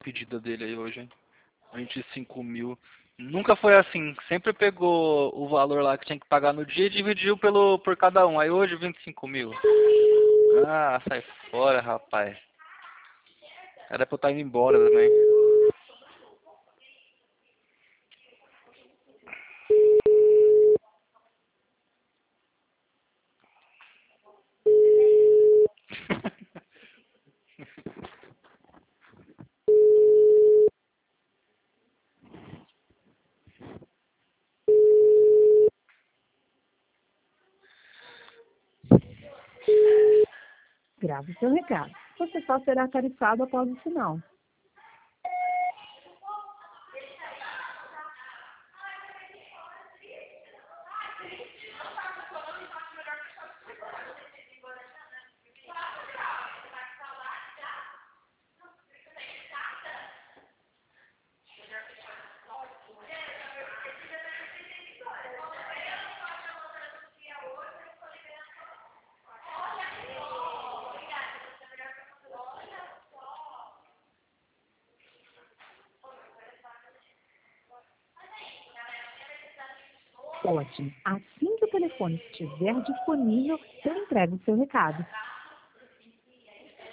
despedida dele aí hoje, hein? 25 mil. Nunca foi assim. Sempre pegou o valor lá que tinha que pagar no dia e dividiu por cada um. Aí hoje 25 mil. Ah, sai fora, rapaz. Era pra eu estar indo embora também. Grave seu recado. Você só será tarifado após o sinal. Ótimo. Assim que o telefone estiver disponível, eu entrego o seu recado.